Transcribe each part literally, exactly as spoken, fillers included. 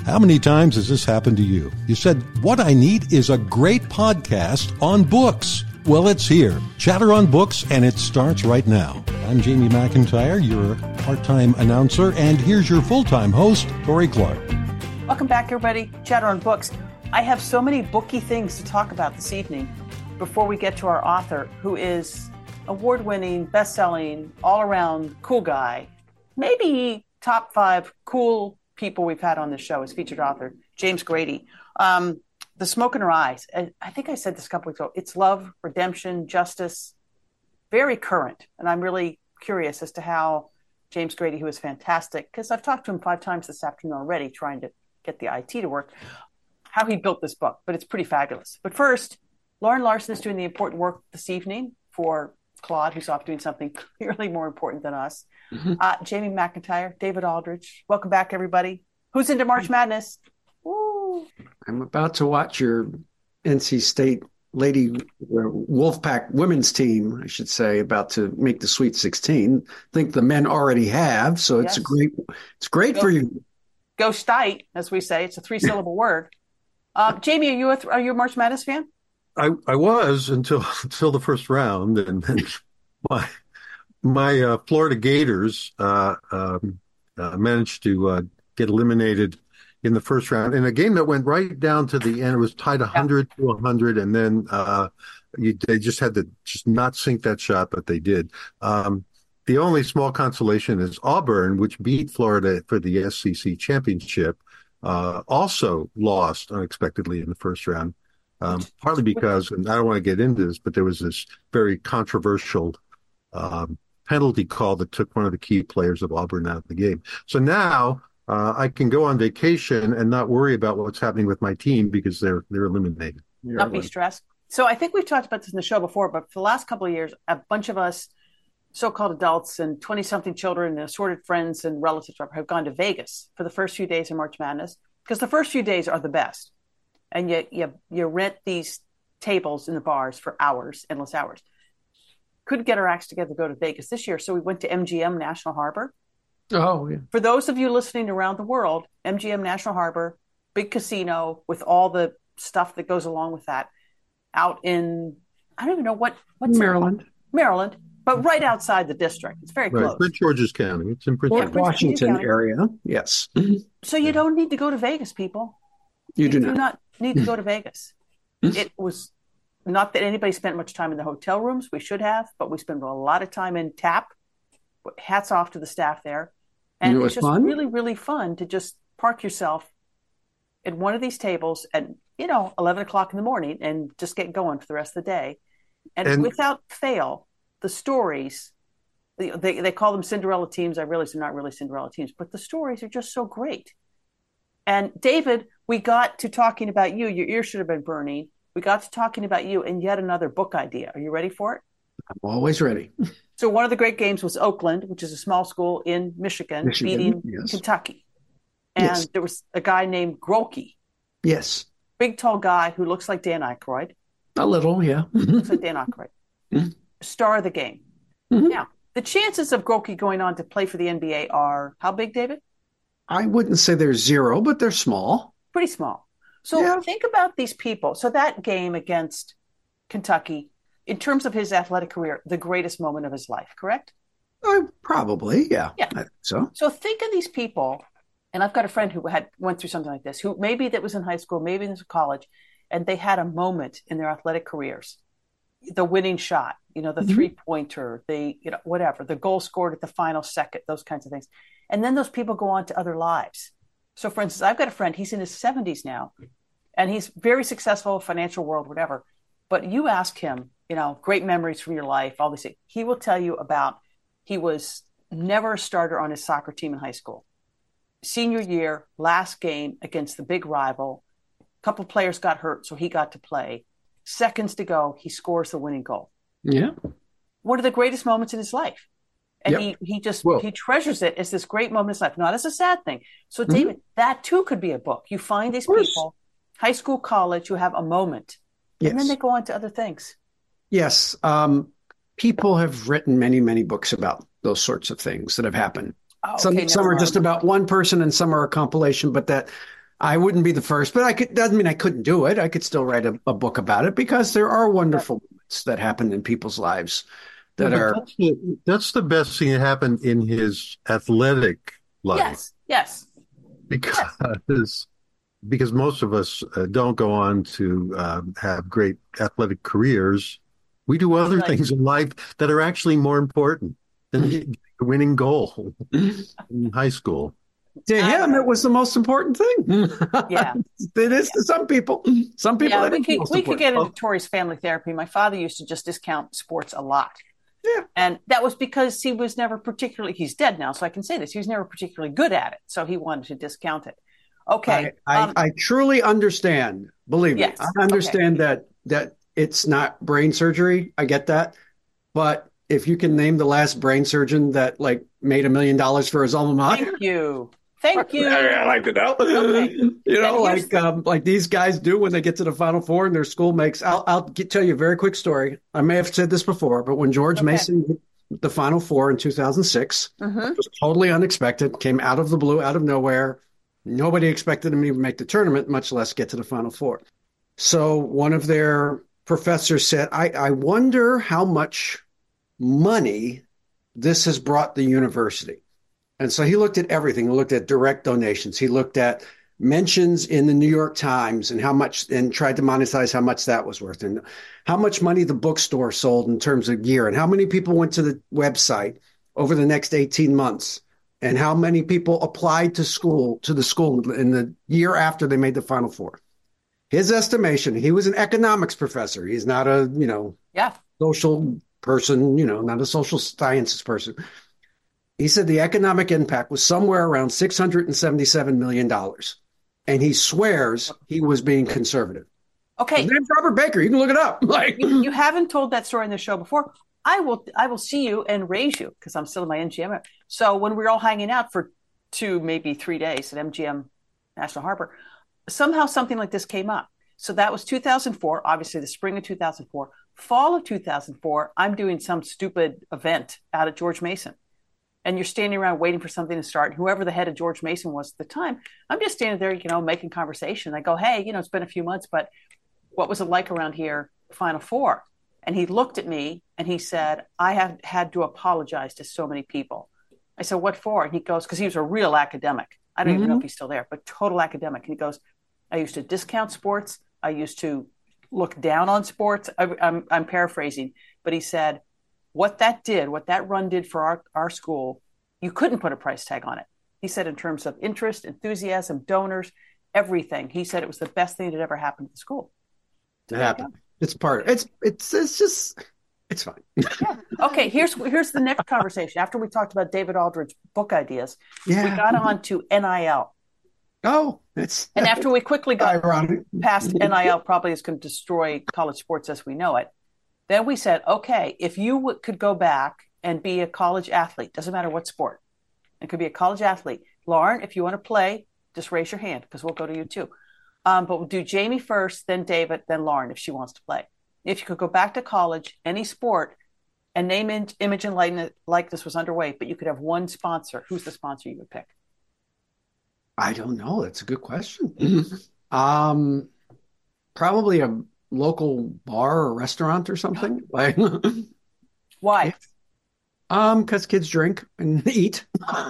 How many times has this happened to you? You said, what I need is a great podcast on books. Well, it's here. Chatter on Books, and it starts right now. I'm Jamie McIntyre, your part-time announcer, and here's your full-time host, Tori Clark. Welcome back, everybody. Chatter on Books. I have so many booky things to talk about this evening before we get to our author, who is award-winning, best-selling, all-around cool guy. Maybe top five cool people we've had on this show as featured author, James Grady. Um, The Smoke in Her Eyes. I, I think I said this a couple weeks ago. It's love, redemption, justice, very current. And I'm really curious as to how James Grady, who is fantastic, because I've talked to him five times this afternoon already, trying to get the I T to work, how he built this book. But it's pretty fabulous. But first, Lauren Larson is doing the important work this evening for Claude, who's off doing something clearly more important than us. Mm-hmm. Uh, Jamie McIntyre, David Aldridge. Welcome back, everybody. Who's into March Madness? Woo. I'm about to watch your N C State Lady Wolfpack women's team, I should say, about to make the Sweet sixteen. I think the men already have, so it's Yes. a great, it's great Go, for you. Go Stite, as we say. It's a three-syllable word. Uh, Jamie, are you a, are you a March Madness fan? I, I was until until the first round, and then my my uh, Florida Gators uh, um, uh, managed to uh, get eliminated in the first round in a game that went right down to the end. It was tied one hundred yeah. to one hundred, and then uh, you, they just had to just not sink that shot, but they did. Um, the only small consolation is Auburn, which beat Florida for the S E C championship, uh, also lost unexpectedly in the first round. Um, partly because, and I don't want to get into this, but there was this very controversial um, penalty call that took one of the key players of Auburn out of the game. So now uh, I can go on vacation and not worry about what's happening with my team because they're they're eliminated. Not be stressed. So I think we've talked about this in the show before, but for the last couple of years, a bunch of us, so-called adults and twenty-something children and assorted friends and relatives have gone to Vegas for the first few days of March Madness because the first few days are the best. And you, you you rent these tables in the bars for hours, endless hours. Couldn't get our acts together to go to Vegas this year, so we went to M G M National Harbor. Oh, yeah. For those of you listening around the world, M G M National Harbor, big casino with all the stuff that goes along with that, out in, I don't even know what. what's Maryland. Maryland, but right outside the district. It's very right. close. Prince George's County. It's in Prince yeah, George's Washington County. area, yes. So you don't need to go to Vegas, people. You, you do, do not. not need to go to Vegas. It was not that anybody spent much time in the hotel rooms. We should have, but we spent a lot of time in TAP. Hats off to the staff there. And it was it's just fun? really, really fun to just park yourself at one of these tables at, you know, eleven o'clock in the morning and just get going for the rest of the day. And, and without fail, the stories, they, they, they call them Cinderella teams. I realize they're not really Cinderella teams, but the stories are just so great. And David, we got to talking about you. Your ear should have been burning. We got to talking about you and yet another book idea. Are you ready for it? I'm always ready. So one of the great games was Oakland, which is a small school in Michigan, Michigan beating yes. Kentucky. And yes. there was a guy named Grolke. Yes. Big, tall guy who looks like Dan Aykroyd. A little, yeah. Looks like Dan Aykroyd. Mm-hmm. Star of the game. Mm-hmm. Now, the chances of Grolke going on to play for the N B A are how big, David? I wouldn't say they're zero, but they're small. Pretty small. So yeah. think about these people. So that game against Kentucky, in terms of his athletic career, the greatest moment of his life, correct? Uh, probably, yeah. Yeah. I think so. So think of these people, and I've got a friend who had went through something like this, who maybe that was in high school, maybe it was college, and they had a moment in their athletic careers. The winning shot, you know, the mm-hmm. three-pointer, the, you know, whatever, the goal scored at the final second, those kinds of things. And then those people go on to other lives. So, for instance, I've got a friend, he's in his seventies now, and he's very successful, financial world, whatever. But you ask him, you know, great memories from your life, all these things. He will tell you about, he was never a starter on his soccer team in high school. Senior year, last game against the big rival, a couple players got hurt, so he got to play. Seconds to go, he scores the winning goal. Yeah. One of the greatest moments in his life. And yep. he, he just, well, he treasures it as this great moment in his life, not as a sad thing. So, David, mm-hmm. that too could be a book. You find these people, high school, college, who have a moment, yes. and then they go on to other things. Yes. Um, people have written many, many books about those sorts of things that have happened. Oh, some okay, some are mind. just about one person and some are a compilation, but that I wouldn't be the first, but I could, doesn't mean I couldn't do it. I could still write a, a book about it because there are wonderful moments that happen in people's lives Yeah, that but are, that's the, that's the best thing that happened in his athletic life Yes, yes, yes. because because most of us uh, don't go on to uh, have great athletic careers. We do other Right. things in life that are actually more important than getting a winning goal in high school. to him, it was the most important thing. Yeah. It is to some people. Some people, Yeah, that we is the could most we could get important. into Tori's family therapy. My father used to just discount sports a lot. Yeah. And that was because he was never particularly, he's dead now, so I can say this. He was never particularly good at it. So he wanted to discount it. Okay. I, I, um, I truly understand. Believe me, Yes. I understand that that it's not brain surgery. I get that. But if you can name the last brain surgeon that like made a million dollars for his alma mater, thank you. Thank you. I like to know. Okay. You know, And here's like the- um, like these guys do when they get to the Final Four and their school makes. I'll I'll get, tell you a very quick story. I may have said this before, but when George Okay. Mason hit the Final Four in two thousand six, Mhm. it was totally unexpected. Came out of the blue, out of nowhere. Nobody expected him to even make the tournament, much less get to the Final Four. So one of their professors said, I, I wonder how much money this has brought the university. And so he looked at everything. He looked at direct donations. He looked at mentions in the New York Times and how much, and tried to monetize how much that was worth, and how much money the bookstore sold in terms of gear, and how many people went to the website over the next eighteen months, and how many people applied to school, to the school in the year after they made the Final Four. His estimation, he was an economics professor. He's not a, you know, Yeah. social person, you know, not a social sciences person. He said the economic impact was somewhere around six hundred seventy-seven million dollars. And he swears he was being conservative. Okay. His name's Robert Baker. You can look it up. Like, You, you haven't told that story in the show before. I will I will see you and raise you because I'm still in my M G M. So when we were all hanging out for two, maybe three days at M G M National Harbor, somehow something like this came up. So that was two thousand four, obviously the spring of two thousand four. Fall of two thousand four, I'm doing some stupid event out at George Mason. And you're standing around waiting for something to start. Whoever the head of George Mason was at the time, I'm just standing there, you know, making conversation. I go, hey, you know, it's been a few months, but what was it like around here, Final Four? And he looked at me and he said, I have had to apologize to so many people. I said, what for? And he goes, because he was a real academic. I don't mm-hmm. even know if he's still there, but total academic. And he goes, I used to discount sports. I used to look down on sports. I, I'm, I'm paraphrasing, but he said, what that did, what that run did for our, our school, you couldn't put a price tag on it. He said in terms of interest, enthusiasm, donors, everything. He said it was the best thing that ever happened to the school. It happened. It's part. It's it's it's just it's fine. Yeah. Okay. Here's here's the next conversation. After we talked about David Aldridge book ideas, yeah. we got on to N I L. Oh, it's and after we quickly got ironic. past N I L, probably is going to destroy college sports as we know it. Then we said, okay, if you w- could go back and be a college athlete, doesn't matter what sport, it could be a college athlete. Lauren, if you want to play, just raise your hand because we'll go to you too. Um, but we'll do Jamie first, then David, then Lauren if she wants to play. If you could go back to college, any sport, and name, in, image, and likeness, likeness was underway, but you could have one sponsor. Who's the sponsor you would pick? I don't know. That's a good question. um, probably a local bar or restaurant or something. Like, why? Um, because kids drink and eat.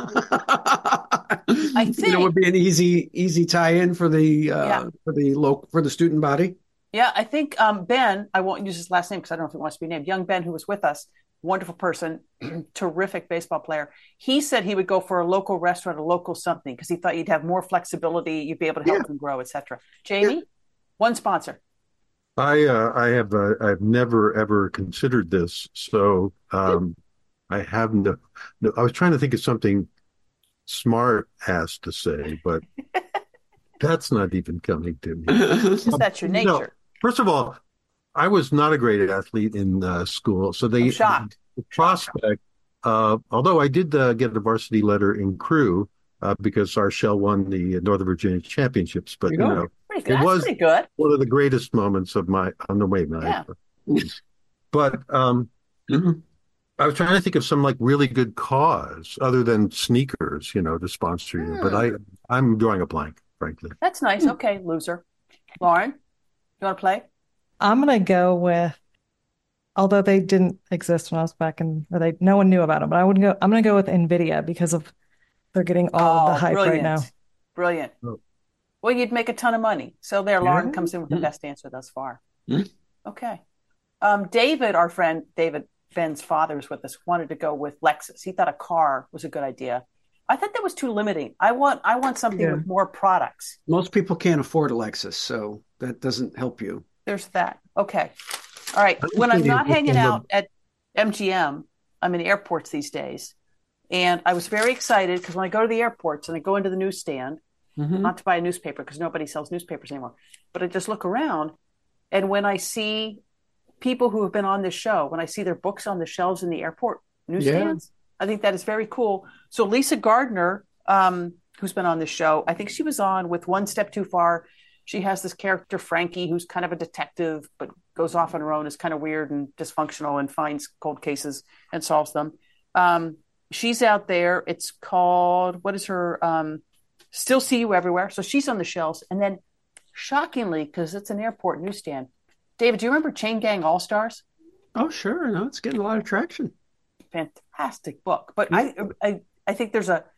I think it would be an easy, easy tie-in for the uh, yeah. for the local for the student body. Yeah, I think um, Ben. I won't use his last name because I don't know if he wants to be named. Young Ben, who was with us, wonderful person, terrific baseball player. He said he would go for a local restaurant, a local something, because he thought you'd have more flexibility, you'd be able to help yeah. them grow, et cetera. Jamie, yeah. one sponsor. I uh, I have uh, I've never ever considered this, so um, I have no, no. I was trying to think of something smart ass to say, but that's not even coming to me. That's your nature. No, first of all, I was not a great athlete in uh, school, so they I'm shocked. The prospect. Uh, although I did uh, get a varsity letter in crew uh, because our shell won the Northern Virginia championships, but you, you know. Pretty good. It was pretty good. One of the greatest moments of my on the way, my yeah. But um, mm-hmm. I was trying to think of some like really good cause other than sneakers, you know, to sponsor you. Mm. But I, I'm drawing a blank frankly. That's nice. Okay, loser. Lauren, you want to play? I'm gonna go with, although they didn't exist when I was back in, or they no one knew about them, but I would go. I'm gonna go with NVIDIA because of they're getting all of the Oh, hype right brilliant. now. Brilliant. Oh. Well, you'd make a ton of money. So there, Lauren Yeah. comes in with the Mm. best answer thus far. Mm. Okay. Um, David, our friend David Ben's father was with us, wanted to go with Lexus. He thought a car was a good idea. I thought that was too limiting. I want I want something Yeah. with more products. Most people can't afford a Lexus, so that doesn't help you. There's that. Okay. All right. I was When I'm thinking not of hanging the- out at M G M, I'm in airports these days. And I was very excited because when I go to the airports and I go into the newsstand, Mhm. not to buy a newspaper because nobody sells newspapers anymore, but I just look around. And when I see people who have been on this show, when I see their books on the shelves in the airport newsstands, I think that is very cool. So Lisa Gardner, um, who's been on this show, I think she was on with One Step Too Far. She has this character, Frankie, who's kind of a detective, but goes off on her own, is kind of weird and dysfunctional and finds cold cases and solves them. Um, she's out there. It's called, what is her, um, Still See You Everywhere. So she's on the shelves. And then shockingly, because it's an airport newsstand, David, do you remember Chain Gang All Stars? Oh, sure. No, it's getting a lot of traction. Fantastic book. But I, I, I think there's a,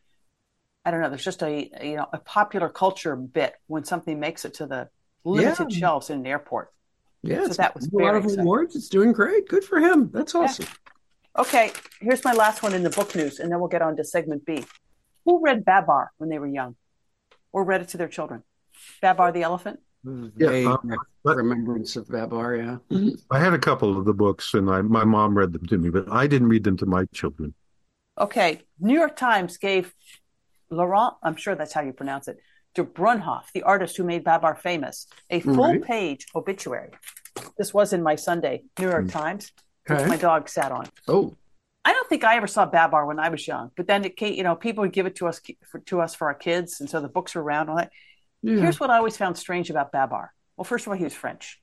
I don't know, there's just a, a, you know, a popular culture bit when something makes it to the limited Yeah. shelves in an airport. Yeah, So it's that was a lot very of exciting. awards. It's doing great. Good for him. That's awesome. Okay, here's my last one in the book news, and then we'll get on to segment B. Who read Babar when they were young, or read it to their children? Babar the elephant. Yeah, Vague um, but- remembrance of Babar, yeah. I had a couple of the books, and I, my mom read them to me, but I didn't read them to my children. Okay, New York Times gave Laurent, I'm sure that's how you pronounce it, de Brunhoff, the artist who made Babar famous, a full-page obituary. This was in my Sunday New York Times, which Okay. my dog sat on. Oh, I don't think I ever saw Babar when I was young, but then it came, you know, people would give it to us for, to us for our kids, and so the books were around. All that. yeah. Here's what I always found strange about Babar. Well, first of all, he was French.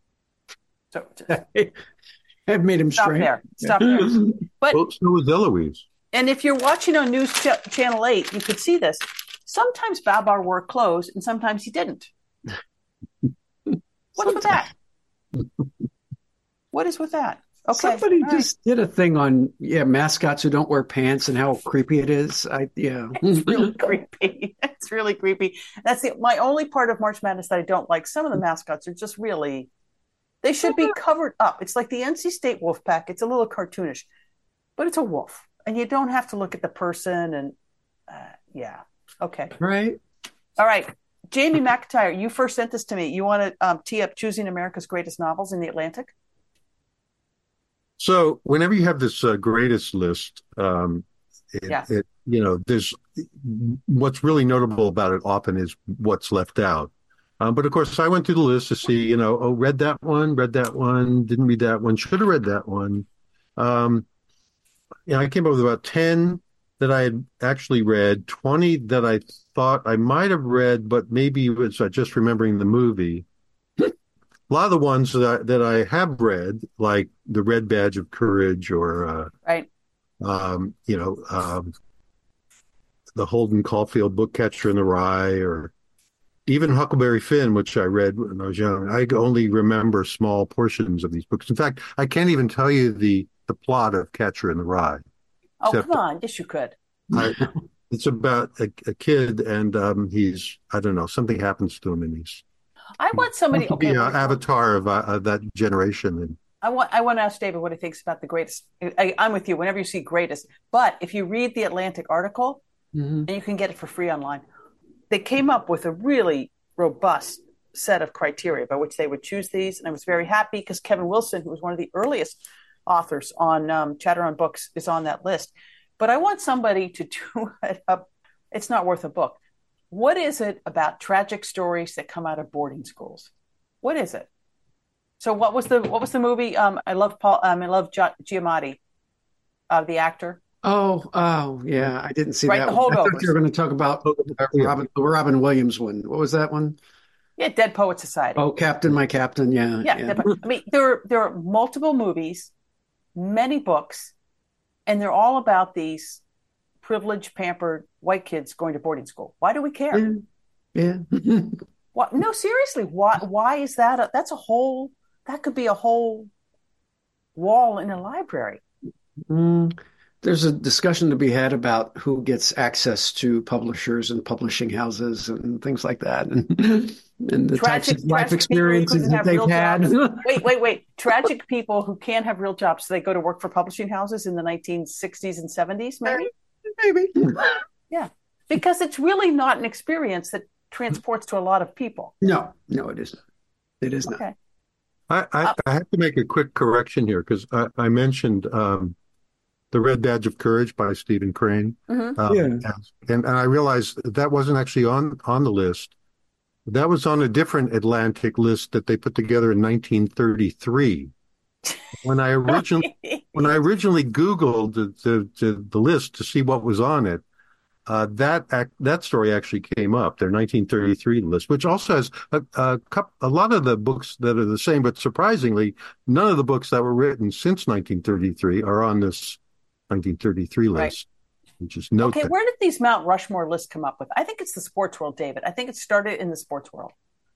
So I've made him stop straight. there. Stop there. But Well, so was Eloise. and if you're watching on News Ch- Channel eight, you could see this. Sometimes Babar wore clothes, and sometimes he didn't. What's with that? What is with that? Okay. Somebody all right. just did a thing on yeah mascots who don't wear pants and how creepy it is. I yeah. It's really creepy. It's really creepy. That's the my only part of March Madness that I don't like. Some of the mascots are just really, they should be covered up. It's like the N C State Wolfpack. It's a little cartoonish, but it's a wolf, and you don't have to look at the person. And uh, yeah, okay, Right. all right. Jamie McIntyre, you first sent this to me. You want to um, tee up choosing America's greatest novels in the Atlantic? So whenever you have this uh, greatest list, um, it, Yes. it, you know, there's what's really notable about it often is what's left out. Um, but of course, I went through the list to see, you know, oh, read that one, read that one, didn't read that one, should have read that one. Um, you know, I came up with about ten that I had actually read, twenty that I thought I might have read, but maybe it was uh, just remembering the movie. A lot of the ones that I, that I have read, like The Red Badge of Courage or, uh, Right. um, you know, um, the Holden Caulfield book Catcher in the Rye, or even Huckleberry Finn, which I read when I was young. I only remember small portions of these books. In fact, I can't even tell you the, the plot of Catcher in the Rye. Oh, Except- come on. Yes, you could. I, it's about a, a kid, and um, he's, I don't know, something happens to him, and he's I want somebody. to be Okay, an wait, avatar of, uh, of that generation. And I want I want to ask David what he thinks about the greatest. I, I'm with you. Whenever you see greatest, but if you read the Atlantic article, Mhm. and you can get it for free online, they came up with a really robust set of criteria by which they would choose these, and I was very happy because Kevin Wilson, who was one of the earliest authors on um, Chatter on Books, is on that list. But I want somebody to do it up. It's not worth a book. What is it about tragic stories that come out of boarding schools? What is it? So what was the what was the movie? Um, I love Paul. Um, I love Gi- Giamatti, uh, the actor. Oh, oh, yeah. I didn't see Right, that the one. I thought Holdovers. you were going to talk about uh, Yeah. Robin, the Robin Williams one. What was that one? Yeah, Dead Poet Society. Oh, Captain, My Captain. Yeah, yeah, Dead Poet- I mean, there are there are multiple movies, many books, and they're all about these privileged, pampered white kids going to boarding school. Why do we care? Yeah. Yeah. What? No, seriously. Why? Why is that? A, that's a whole. That could be a whole wall in a library. Mm, there's a discussion to be had about who gets access to publishers and publishing houses and things like that, and, and the types Tragic, of life tragic people who experiences couldn't that have they've real had. jobs. Wait, wait, wait. Tragic people who can't have real jobs, so they go to work for publishing houses in the nineteen sixties and seventies, maybe? Maybe. Yeah. Because it's really not an experience that transports to a lot of people. No, no, it isn't. It is not. Okay. I, I, Uh, I have to make a quick correction here because I, I mentioned um, The Red Badge of Courage by Stephen Crane. mhm. Um, Yeah. and, and I realized that wasn't actually on, on the list. That was on a different Atlantic list that they put together in nineteen thirty-three. When I originally when I originally Googled the, the, the, the list to see what was on it, uh, that act, that story actually came up, their nineteen thirty-three list, which also has a, a, couple, a lot of the books that are the same, but surprisingly, none of the books that were written since nineteen thirty-three are on this nineteen thirty-three Right. list. Just note Okay, that. where did these Mount Rushmore lists come up with? I think it's the sports world, David. I think it started in the sports world.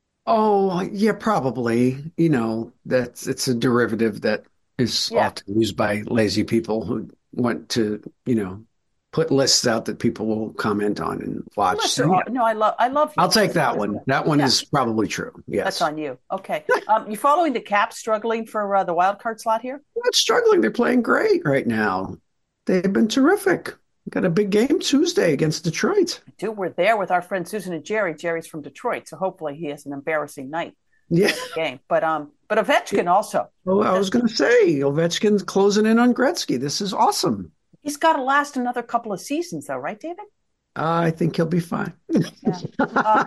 Oh, yeah, probably. You know, that's it's a derivative that is Yeah. often used by lazy people who want to, you know, put lists out that people will comment on and watch. Lists So, are yeah, all- no, I love I love I'll lists. take that Lists are one. good. That one Yeah. is probably true. Yes. That's on you. Okay. Um, you following the Caps struggling for uh, the wild card slot here? They're not struggling. They're playing great right now. They've been terrific. Got a big game Tuesday against Detroit. Dude, we're there with our friend Susan and Jerry. Jerry's from Detroit, so hopefully he has an embarrassing night Yeah. in the game. But um, but Ovechkin also. Well, I was going to say, Ovechkin's closing in on Gretzky. This is awesome. He's got to last another couple of seasons, though, right, David? I think he'll be fine. Yeah. Uh,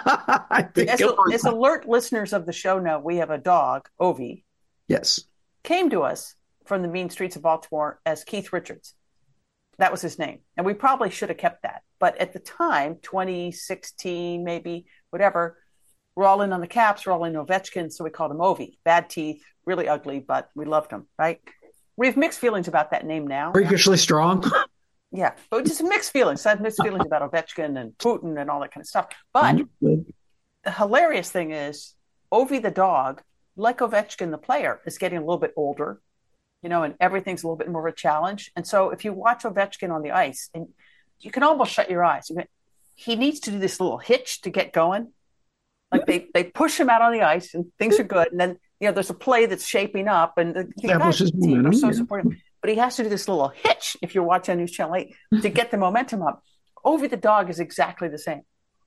I think as, he'll be as fine. alert listeners of the show know, we have a dog, Ovi, Yes. came to us from the mean streets of Baltimore as Keith Richards. That was his name. And we probably should have kept that. But at the time, twenty sixteen, maybe, whatever, we're all in on the Caps, we're all in Ovechkin, so we called him Ovi. Bad teeth, really ugly, but we loved him, right? We have mixed feelings about that name now. Freakishly strong. Yeah, but just mixed feelings. I have mixed feelings about Ovechkin and Putin and all that kind of stuff. But Understood. the hilarious thing is, Ovi the dog, like Ovechkin the player, is getting a little bit older, you know, and everything's a little bit more of a challenge. And so if you watch Ovechkin on the ice, and you can almost shut your eyes, you can, he needs to do this little hitch to get going. Like they, they push him out on the ice and things are good. And then, you know, there's a play that's shaping up and the, the guys Establishes on the team are momentum, so yeah. supportive. But he has to do this little hitch, if you're watching News Channel eight, to get the momentum up. Ovi the dog is exactly the same.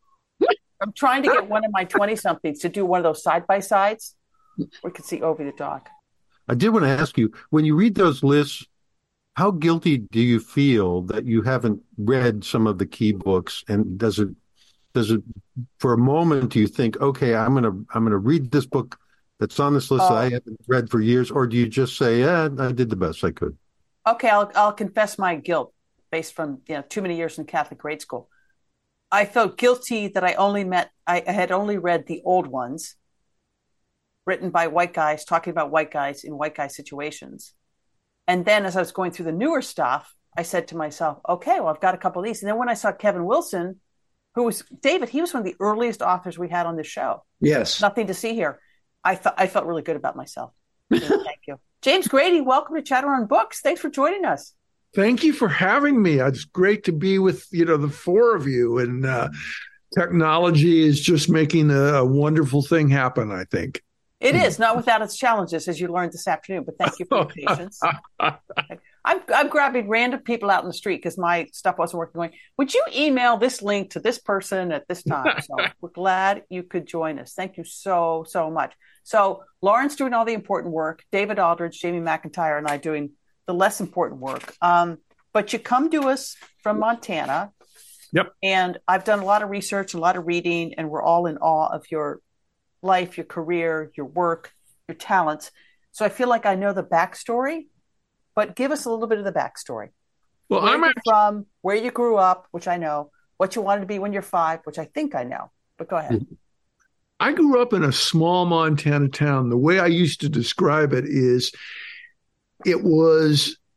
I'm trying to get one of my twenty-somethings to do one of those side-by-sides where we can see Ovi the dog. I did want to ask you, when you read those lists, how guilty do you feel that you haven't read some of the key books? And does it, does it, for a moment, do you think, okay, I'm gonna, I'm gonna read this book that's on this list Oh. that I haven't read for years, or do you just say, yeah, I did the best I could? Okay, I'll I'll confess my guilt based from you know too many years in Catholic grade school. I felt guilty that I only met I, I had only read the old ones, written by white guys talking about white guys in white guy situations. And then as I was going through the newer stuff, I said to myself, okay, well, I've got a couple of these. And then when I saw Kevin Wilson, who was David, he was one of the earliest authors we had on this show. Yes. Nothing to see here. I thought I felt really good about myself. Thank you. James Grady, welcome to Chatter on Books. Thanks for joining us. Thank you for having me. It's great to be with, you know, the four of you. And uh, technology is just making a, a wonderful thing happen, I think. It is, not without its challenges, as you learned this afternoon, but thank you for your patience. I'm, I'm grabbing random people out in the street because my stuff wasn't working. Going, would you email this link to this person at this time? So we're glad you could join us. Thank you so, so much. So Lauren's doing all the important work. David Aldridge, Jamie McIntyre, and I doing the less important work. Um, but you come to us from Montana. Yep. And I've done a lot of research, a lot of reading, and we're all in awe of your life, your career, your work, your talents. So I feel like I know the backstory, but give us a little bit of the backstory. Well, Where I'm you're actually, from, where you grew up, which I know, what you wanted to be when you're five, which I think I know, but go ahead. I grew up in a small Montana town. The way I used to describe it is it was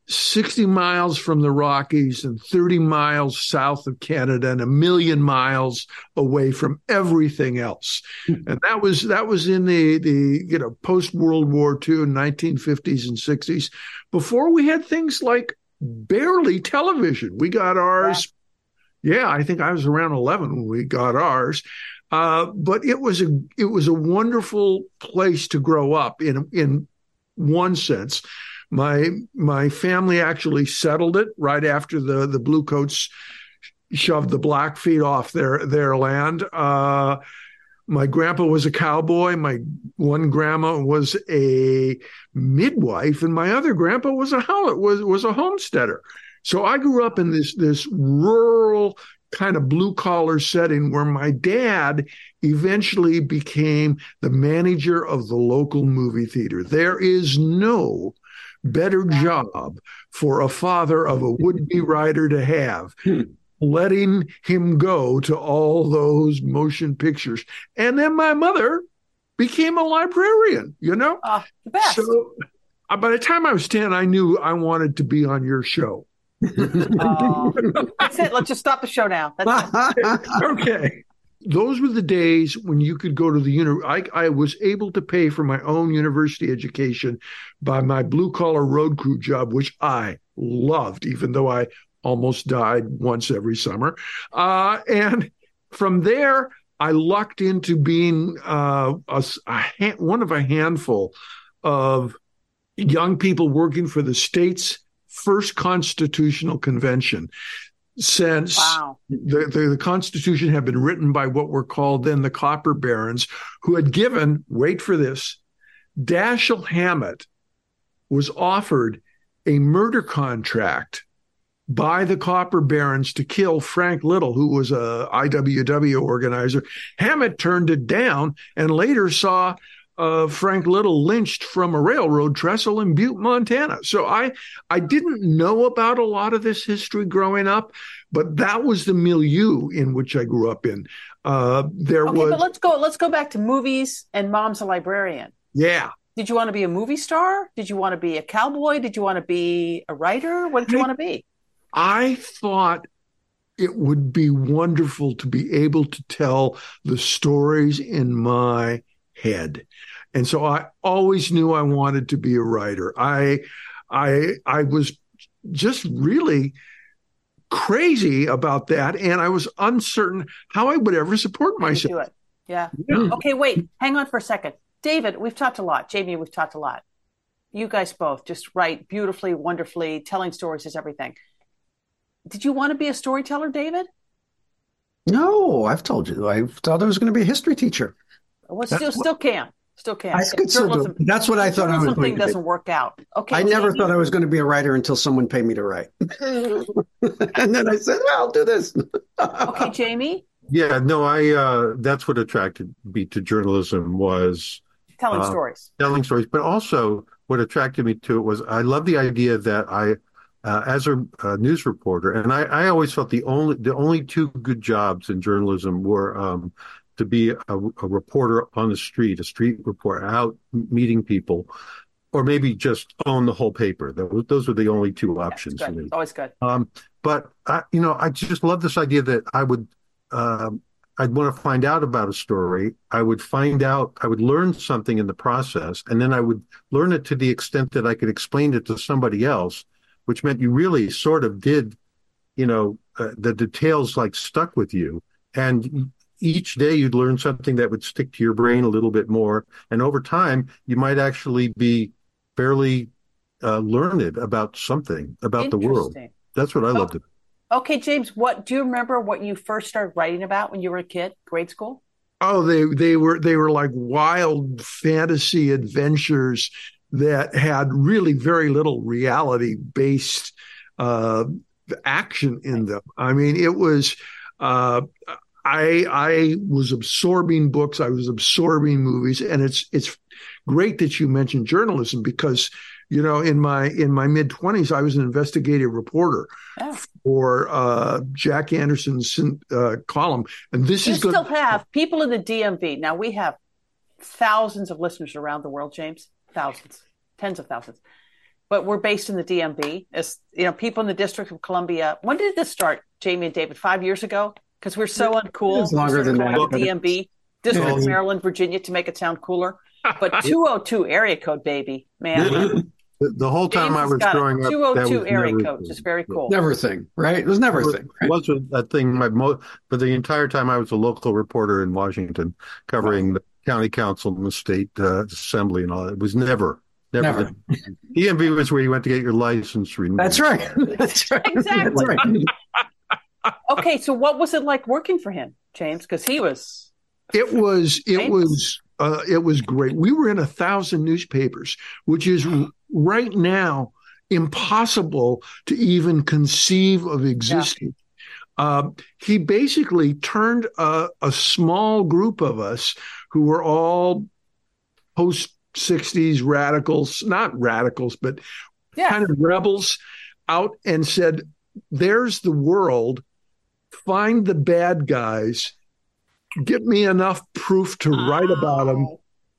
sixty miles from the Rockies and thirty miles south of Canada and a million miles away from everything else. And that was that was in the, the you know, post-World War Two, nineteen fifties and sixties, before we had things like barely television. We got ours. Yeah, yeah I think I was around eleven when we got ours. Uh, but it was a it was a wonderful place to grow up in in one sense. My my family actually settled it right after the, the Bluecoats shoved the Blackfeet off their their land. Uh, my grandpa was a cowboy. My one grandma was a midwife, and my other grandpa was a was was a homesteader. So I grew up in this this rural kind of blue collar setting where my dad eventually became the manager of the local movie theater. There is no better job for a father of a would-be writer to have, letting him go to all those motion pictures. And then my mother became a librarian, you know? Uh, the best. So uh, by the time I was ten, I knew I wanted to be on your show. Oh, that's it. Let's just stop the show now. That's it. Okay. Those were the days when you could go to the uni. I, I was able to pay for my own university education by my blue collar road crew job, which I loved, even though I almost died once every summer. Uh, and from there, I lucked into being uh, a, a ha- one of a handful of young people working for the state's first constitutional convention. Since wow. the, the, the Constitution had been written by what were called then the Copper Barons, who had given, wait for this, Dashiell Hammett was offered a murder contract by the Copper Barons to kill Frank Little, who was a I W W organizer. Hammett turned it down and later saw Uh, Frank Little lynched from a railroad trestle in Butte, Montana. So I I didn't know about a lot of this history growing up, but that was the milieu in which I grew up in. Uh, there okay, was. But let's go. Let's go back to movies and Mom's a librarian. Yeah. Did you want to be a movie star? Did you want to be a cowboy? Did you want to be a writer? What did you I, want to be? I thought it would be wonderful to be able to tell the stories in my head. And so I always knew I wanted to be a writer. I, I, I was just really crazy about that. And I was uncertain how I would ever support myself. Do it. Yeah. yeah. Okay, wait, hang on for a second. David, we've talked a lot. Jamie, we've talked a lot. You guys both just write beautifully, wonderfully. Telling stories is everything. Did you want to be a storyteller, David? No, I've told you. I thought I was going to be a history teacher. Well, still, still can. Still can. I could still do it. That's what I thought I was going to doesn't be. work out. Okay. I never thought I was going to be a writer until someone paid me to write. And then I said, well, I'll do this. Okay, Jamie? Yeah, no, I, uh, that's what attracted me to journalism was telling uh, stories. Telling stories. But also what attracted me to it was I love the idea that I, uh, as a, a news reporter, and I, I always felt the only, the only two good jobs in journalism were, um, to be a, a reporter on the street, a street reporter out meeting people, or maybe just own the whole paper. Those, those were the only two options for me. It's always good. Um, but, I, you know, I just love this idea that I would, um, I'd want to find out about a story. I would find out, I would learn something in the process, and then I would learn it to the extent that I could explain it to somebody else, which meant you really sort of did, you know, uh, the details like stuck with you. And each day you'd learn something that would stick to your brain a little bit more. And over time, you might actually be fairly uh, learned about something, about the world. That's what I loved about it. Okay, James, what do you remember what you first started writing about when you were a kid, grade school? Oh, they they were they were like wild fantasy adventures that had really very little reality-based uh, action in them. I mean, it was uh, I I was absorbing books, I was absorbing movies, and it's it's great that you mentioned journalism because, you know, in my in my mid twenties, I was an investigative reporter oh. for uh, Jack Anderson's uh, column, and this you is still good. have people in the D M V. Now we have thousands of listeners around the world, James, thousands, tens of thousands. but we're based in the D M V. As you know, people in the District of Columbia. When did this start, Jamie and David? Five years ago? Because we're so uncool. It's longer than that. The D M V, District of Maryland, Virginia, to make it sound cooler. But two oh two area code, baby, man. The, the whole time James I was got growing up, two oh two that was area never code, just very cool. Never a thing, right? It was never a thing. It Right? wasn't a thing. My mo- but the entire time I was a local reporter in Washington, covering the county council and the state uh, assembly and all that. It was never, never. Never. D M V was where you went to get your license renewed. That's right. That's right. Exactly. That's right. Okay, so what was it like working for him, James? Because he was. It was. It famous. was. Uh, it was great. We were in a thousand newspapers, which is right now impossible to even conceive of existing. Yeah. Uh, he basically turned a, a small group of us who were all post sixties radicals, not radicals, but yeah. kind of rebels, out and said, there's the world, find the bad guys, get me enough proof to oh. write about them,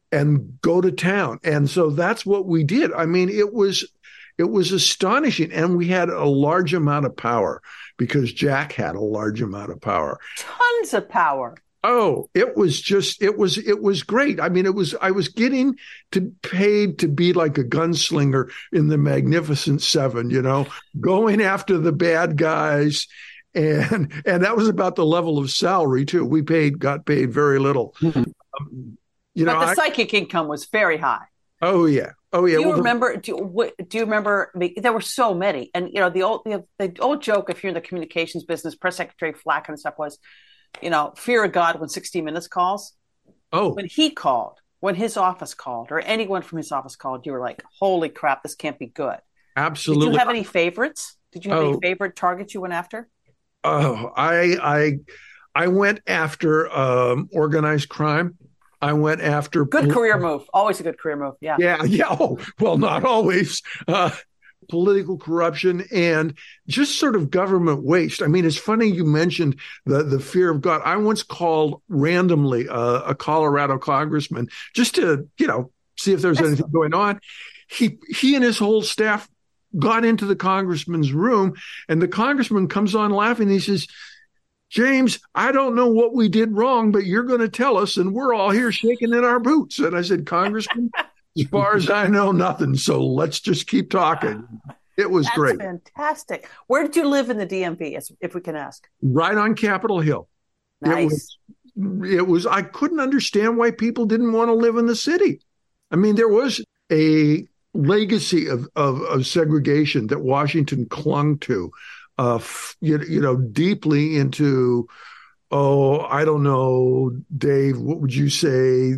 and go to town. And so that's what we did. I mean, it was it was astonishing. And we had a large amount of power because Jack had a large amount of power. Tons of power. Oh, it was just, it was, it was great. I mean, it was, I was getting to paid to be like a gunslinger in the Magnificent Seven, you know, going after the bad guys. And, and that was about the level of salary too. We paid, got paid very little. Mm-hmm. Um, you know, but the I, psychic income was very high. Oh yeah. Oh yeah. Do you well, remember, the, do, you, do you remember, I mean, there were so many. And, you know, the old, the, the old joke, if you're in the communications business, press secretary Flack and stuff was, you know, fear of God when sixty minutes calls. Oh. When he called, when his office called, or anyone from his office called, you were like, holy crap, this can't be good. Absolutely. Did you have any favorites? Did you have oh. any favorite targets you went after? Oh, I I I went after um, organized crime. I went after good pol- career move. Always a good career move. Yeah. Yeah. Yeah. Oh, well, not always. Uh, political corruption and just sort of government waste. I mean, it's funny you mentioned the, the fear of God. I once called randomly uh, a Colorado congressman just to, you know, see if there was anything going on. He he and his whole staff got into the congressman's room, and the congressman comes on laughing. He says, James, I don't know what we did wrong, but you're going to tell us, and we're all here shaking in our boots. And I said, Congressman, as far as I know, nothing. So let's just keep talking. It was That's great. Fantastic. Where did you live in the D M V, if we can ask? Right on Capitol Hill. Nice. It was, it was, I couldn't understand why people didn't want to live in the city. I mean, there was a legacy of, of, of segregation that Washington clung to, uh, you, you know, deeply into, oh, I don't know, Dave, what would you say?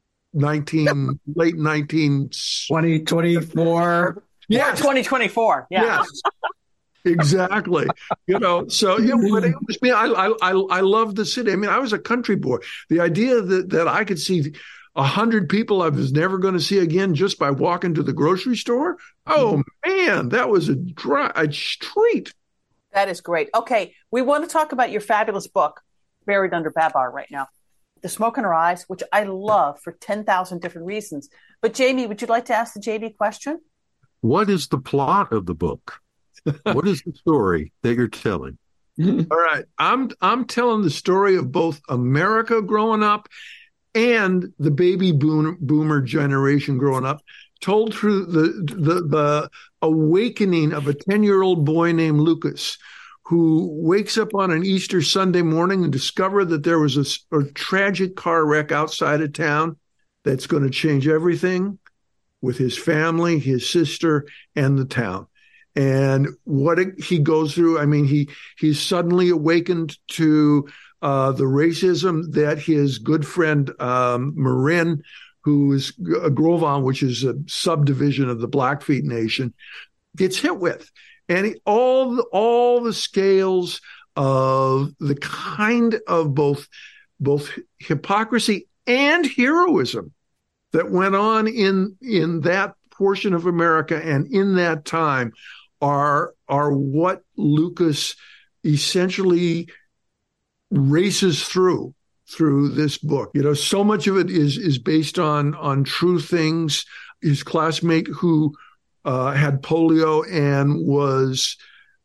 nineteen late nineteen twenty twenty-four Yeah, twenty twenty-four Yeah. Yes. Exactly. You know, so it, but it was me. I, I I I love the city. I mean, I was a country boy. The idea that that I could see a hundred people I was never going to see again just by walking to the grocery store. Oh man, that was a dry a treat. That is great. Okay, we want to talk about your fabulous book, Buried Under Babar, right now. The Smoke in Her Eyes, which I love for ten thousand different reasons. But Jamie, would you like to ask the J D question? What is the plot of the book? What is the story that you're telling? All right. I'm I'm telling the story of both America growing up and the baby boom, boomer generation growing up, told through the the, the awakening of a ten-year-old boy named Lucas, who wakes up on an Easter Sunday morning and discover that there was a, a tragic car wreck outside of town that's going to change everything with his family, his sister, and the town. And what it, he goes through, I mean, he he's suddenly awakened to uh, the racism that his good friend um, Marin, who is a Grovan, which is a subdivision of the Blackfeet Nation, gets hit with. And he, all the, all the scales of the kind of both both hypocrisy and heroism that went on in in that portion of America and in that time are are what Lucas essentially races through through this book. You know, so much of it is is based on on true things. His classmate who uh, had polio and was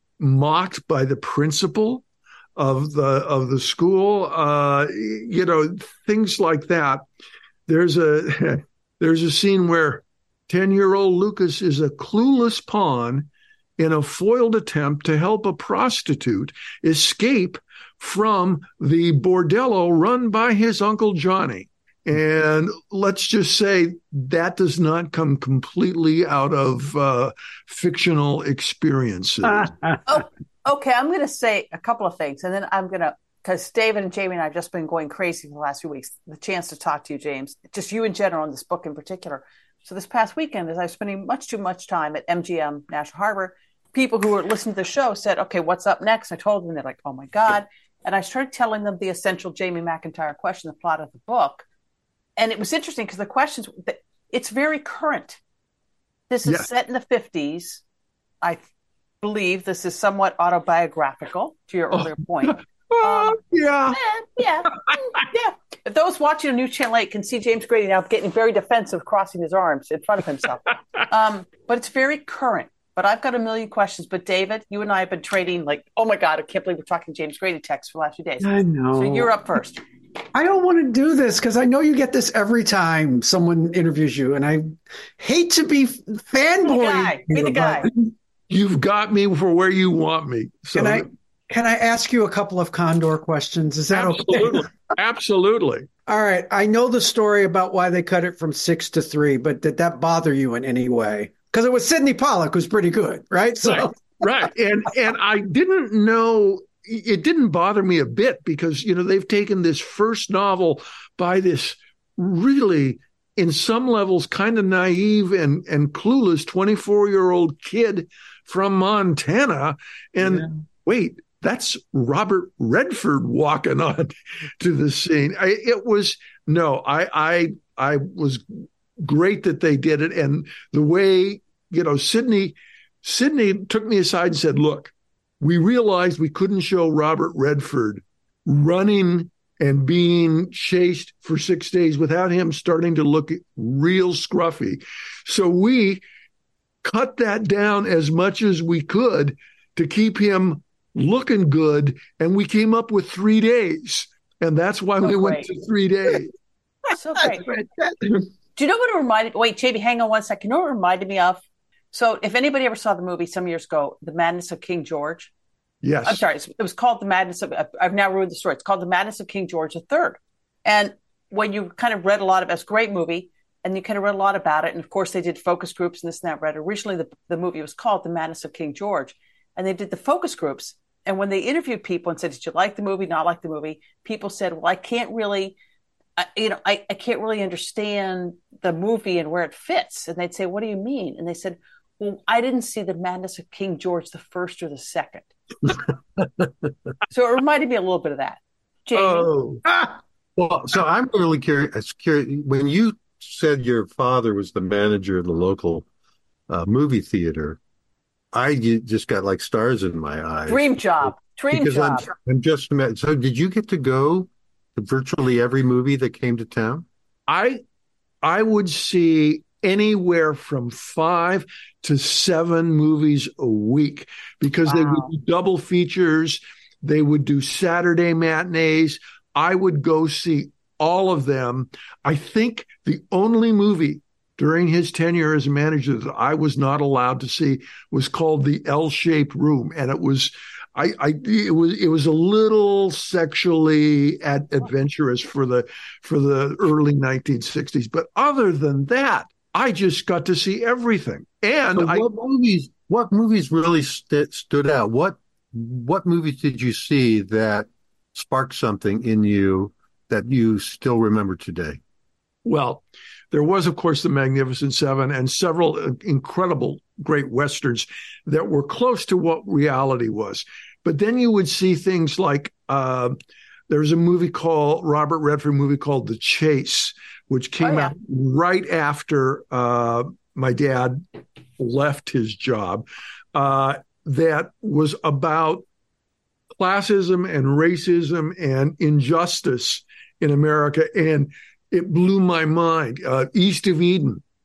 mocked by the principal of the of the school. Uh, you know, things like that. There's a there's a scene where ten-year-old Lucas is a clueless pawn in a foiled attempt to help a prostitute escape from the bordello run by his Uncle Johnny. And let's just say that does not come completely out of uh, fictional experiences. Oh, okay, I'm going to say a couple of things, and then I'm going to, because David and Jamie and I have just been going crazy for the last few weeks, the chance to talk to you, James, just you in general, and this book in particular. So this past weekend, as I was spending much too much time at M G M National Harbor, people who were listening to the show said, okay, what's up next? I told them, they're like, oh my God. And I started telling them the essential Jamie McIntyre question, the plot of the book. And it was interesting because the questions, it's very current. This is Yes. set in the fifties. I believe this is somewhat autobiographical, to your earlier point. Oh, Um, yeah. Eh, yeah, mm, yeah. If those watching a News Channel eight can see James Grady now getting very defensive, crossing his arms in front of himself. um, but it's very current. But I've got a million questions. But David, you and I have been trading like, oh my God, I can't believe we're talking James Grady text for the last few days. I know. So you're up first. I don't want to do this because I know you get this every time someone interviews you, and I hate to be fanboy. guy. Be the guy. You've got me for where you want me. So Can I can I ask you a couple of Condor questions? Is that absolutely, okay? absolutely. All right. I know the story about why they cut it from six to three, but did that bother you in any way? Because it was Sidney Pollack, who's pretty good, right? So Right, right. And and I didn't know. It didn't bother me a bit because, you know, they've taken this first novel by this really, in some levels, kind of naive and, and clueless twenty-four-year-old kid from Montana. And Yeah. wait, that's Robert Redford walking on to the scene. I, it was, no, I, I, I was great that they did it. And the way, you know, Sidney, Sidney took me aside and said, look, we realized we couldn't show Robert Redford running and being chased for six days without him starting to look real scruffy. So we cut that down as much as we could to keep him looking good. And we came up with three days. And that's why So we went great. to three days. So great. Do you know what it reminded? Wait, Jamie, hang on one second. You know what it reminded me of? So if anybody ever saw the movie some years ago, The Madness of King George, Yes. I'm sorry, it was called The Madness of, I've now ruined the story. It's called The Madness of King George the Third. And when you kind of read a lot of, it's a great movie, and you kind of read a lot about it. And of course, they did focus groups and this and that. Read originally, the, the movie was called The Madness of King George. And they did the focus groups. And when they interviewed people and said, did you like the movie, not like the movie? People said, well, I can't really, I, you know, I, I can't really understand the movie and where it fits. And they'd say, what do you mean? And they said, well, I didn't see The Madness of King George the first or the second. So it reminded me a little bit of that. Jamie. Oh, Ah, Well, so I'm really curious. curious when you said your father was the manager of the local uh, movie theater, I ju- just got like stars in my eyes. Dream job. Dream Because I'm, job. I'm just met. So did you get to go to virtually every movie that came to town? I I would see anywhere from five to seven movies a week because they Wow. would do double features. They would do Saturday matinees. I would go see all of them. I think the only movie during his tenure as a manager that I was not allowed to see was called The L-Shaped Room. And it was, I, I, it was, it was a little sexually ad- adventurous for the, for the early nineteen sixties. But other than that, I just got to see everything. And So I, what movies? What movies really st- stood out? What What movies did you see that sparked something in you that you still remember today? well, there was, of course, the Magnificent Seven and several incredible great Westerns that were close to what reality was. But then you would see things like uh, there's a movie called, Robert Redford movie called The Chase, which came Oh, yeah. out right after uh, my dad left his job, uh, that was about classism and racism and injustice in America. And it blew my mind. Uh, East of Eden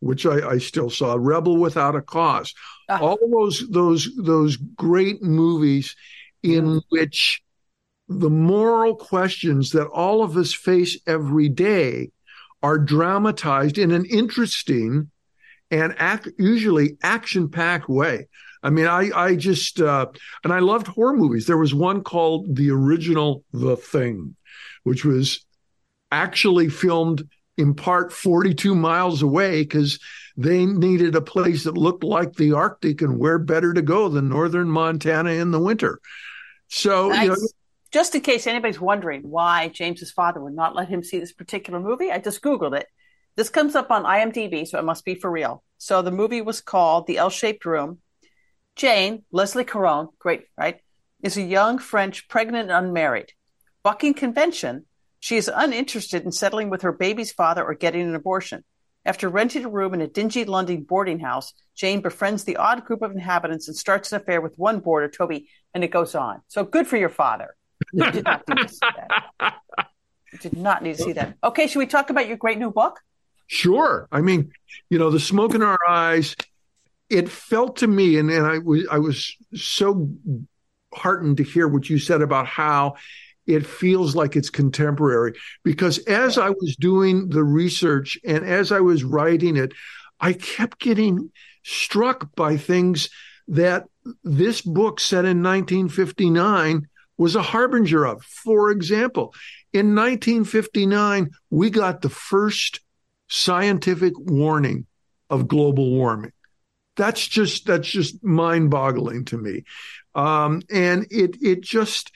which I, I still saw, Rebel Without a Cause, Ah. all of those those those great movies in which the moral questions that all of us face every day are dramatized in an interesting and act, usually action-packed way. I mean, I, I just, uh, and I loved horror movies. There was one called the original The Thing, which was actually filmed in part forty-two miles away because they needed a place that looked like the Arctic, and where better to go than northern Montana in the winter. So, Nice. you know, Just in case anybody's wondering why James's father would not let him see this particular movie, I just Googled it. This comes up on IMDb, so it must be for real. So the movie was called The L-Shaped Room. Jane, Leslie Caron, great, right, is a young French pregnant and unmarried. Bucking convention, she is uninterested in settling with her baby's father or getting an abortion. After renting a room in a dingy London boarding house, Jane befriends the odd group of inhabitants and starts an affair with one boarder, Toby, and it goes on. So good for your father. You did not need to see that. You did not need to see that. Okay, should we talk about your great new book? Sure. I mean, you know, The Smoke in Our Eyes, it felt to me, and, and I was I was so heartened to hear what you said about how it feels like it's contemporary. Because as I was doing the research and as I was writing it, I kept getting struck by things that this book set in nineteen fifty-nine was a harbinger of. For example, in nineteen fifty-nine, we got the first scientific warning of global warming. That's just that's just mind-boggling to me, um, and it it just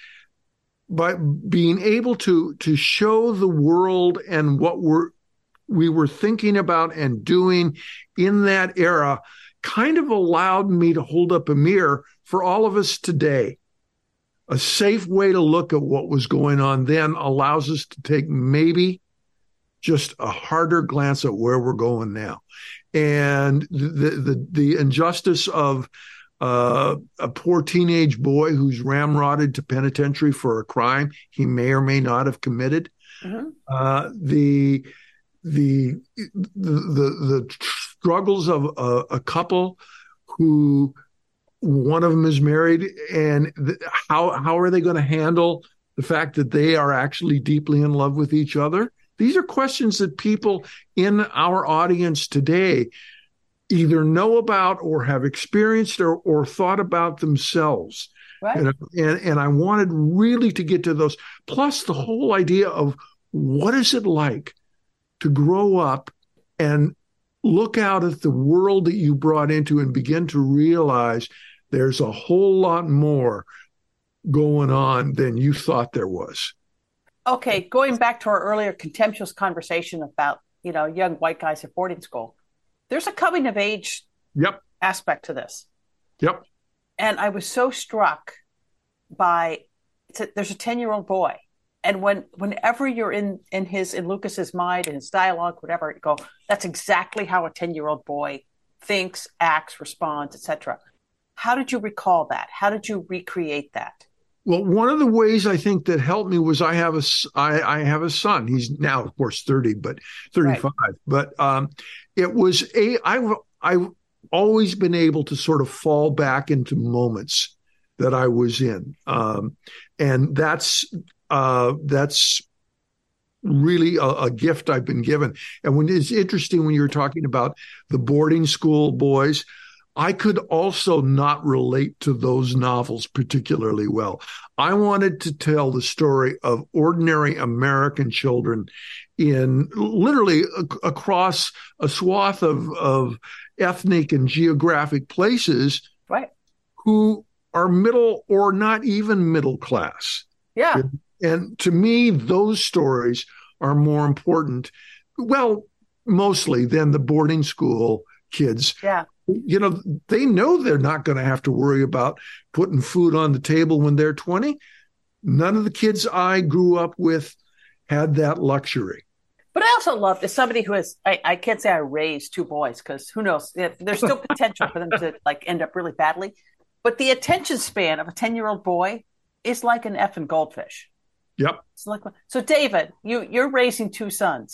by being able to to show the world and what we're we were thinking about and doing in that era kind of allowed me to hold up a mirror for all of us today. A safe way to look at what was going on then allows us to take maybe just a harder glance at where we're going now. And the the, the injustice of uh, a poor teenage boy who's ramrodded to penitentiary for a crime he may or may not have committed. Mm-hmm. Uh, the, the the the the struggles of a, a couple who one of them is married, and th- how how are they going to handle the fact that they are actually deeply in love with each other? These are questions that people in our audience today either know about or have experienced or, or thought about themselves. Right. And, and, and I wanted really to get to those. Plus the whole idea of what is it like to grow up and look out at the world that you brought into and begin to realize there's a whole lot more going on than you thought there was. Okay, going back to our earlier contemptuous conversation about, you know, young white guys at boarding school, there's a coming of age yep. aspect to this. Yep. And I was so struck by, it's a, there's a ten-year-old boy. And when whenever you're in, in his, in Lucas's mind, in his dialogue, whatever, you go, that's exactly how a ten-year-old boy thinks, acts, responds, et cetera. How did you recall that? How did you recreate that? Well, one of the ways I think that helped me was I have a I, I have a son. He's now, of course, thirty, but thirty-five. Right. But um, it was a I've I've always been able to sort of fall back into moments that I was in, um, and that's uh, that's really a, a gift I've been given. And when it's interesting when you're talking about the boarding school boys, I could also not relate to those novels particularly well. I wanted to tell the story of ordinary American children in literally a- across a swath of, of ethnic and geographic places, right, who are middle or not even middle class. Yeah. And, and to me, those stories are more important, well, mostly than the boarding school kids. Yeah. You know, they know they're not going to have to worry about putting food on the table when they're twenty. None of the kids I grew up with had that luxury. But I also love, as somebody who has, I, I can't say I raised two boys because who knows, there's still potential for them to like end up really badly. But the attention span of a ten-year-old boy is like an effing goldfish. Yep. It's like, so David, you, you're raising two sons.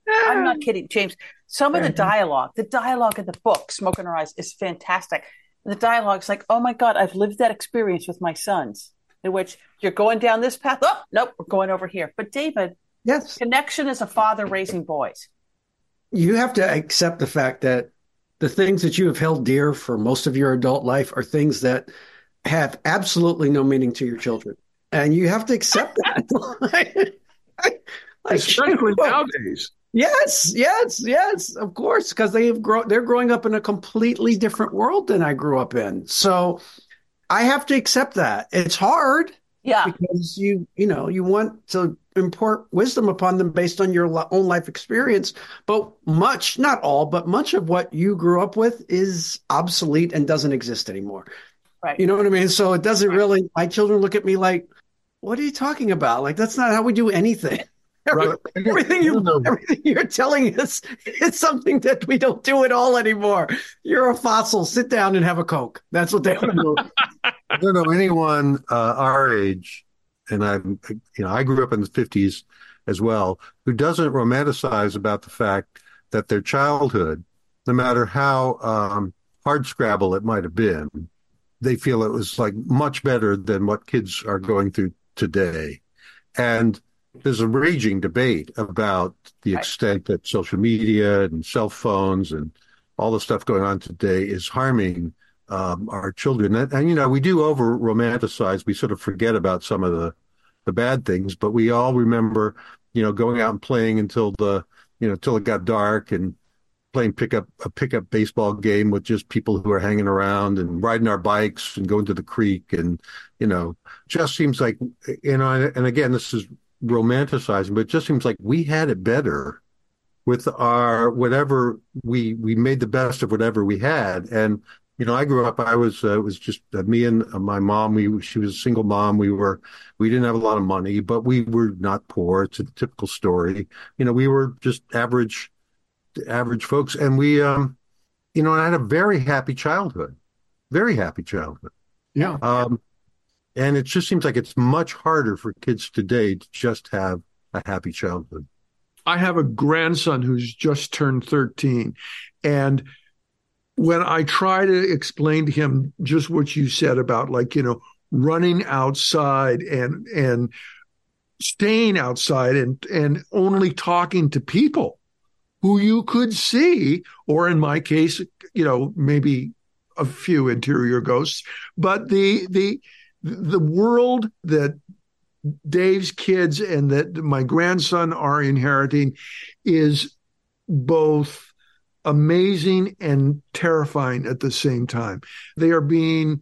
I'm not kidding, James. Some of the dialogue, the dialogue in the book, Smoke in Our Eyes, is fantastic. The dialogue's like, oh my God, I've lived that experience with my sons, in which you're going down this path. Oh, nope, we're going over here. But David, yes, connection as a father raising boys. You have to accept the fact that the things that you have held dear for most of your adult life are things that have absolutely no meaning to your children. And you have to accept that. like, Especially nowadays. Yes, yes, yes, of course, because they have grown, they're growing up in a completely different world than I grew up in. So I have to accept that. It's hard. Yeah. Because you, you know, you want to impart wisdom upon them based on your own life experience. But much, not all, but much of what you grew up with is obsolete and doesn't exist anymore. Right. You know what I mean? So it doesn't really, my children look at me like, what are you talking about? Like, that's not how we do anything. Right. Everything you everything you're telling us is something that we don't do at all anymore. You're a fossil. Sit down and have a Coke. That's what they I don't know, I don't know anyone uh, our age, and I, you know, I grew up in the fifties as well, who doesn't romanticize about the fact that their childhood, no matter how um, hard scrabble it might have been, they feel it was like much better than what kids are going through today, and there's a raging debate about the extent that social media and cell phones and all the stuff going on today is harming um, our children. And, and, you know, we do over romanticize. We sort of forget about some of the, the bad things, but we all remember, you know, going out and playing until the, you know, till it got dark and playing pickup, a pickup baseball game with just people who are hanging around and riding our bikes and going to the creek. And, you know, just seems like, you know, and again, this is romanticizing, but it just seems like we had it better with our whatever we we made the best of whatever we had. And you know, I grew up, I was uh, it was just uh, me and uh, my mom. We she was a single mom. We were we didn't have a lot of money, but we were not poor. It's a typical story. You know, we were just average average folks, and we um you know, and I had a very happy childhood, very happy childhood. Yeah. Um, And it just seems like it's much harder for kids today to just have a happy childhood. I have a grandson who's just turned thirteen. And when I try to explain to him just what you said about, like, you know, running outside and and staying outside and, and only talking to people who you could see, or in my case, you know, maybe a few interior ghosts, but the the the world that Dave's kids and that my grandson are inheriting is both amazing and terrifying at the same time. They are being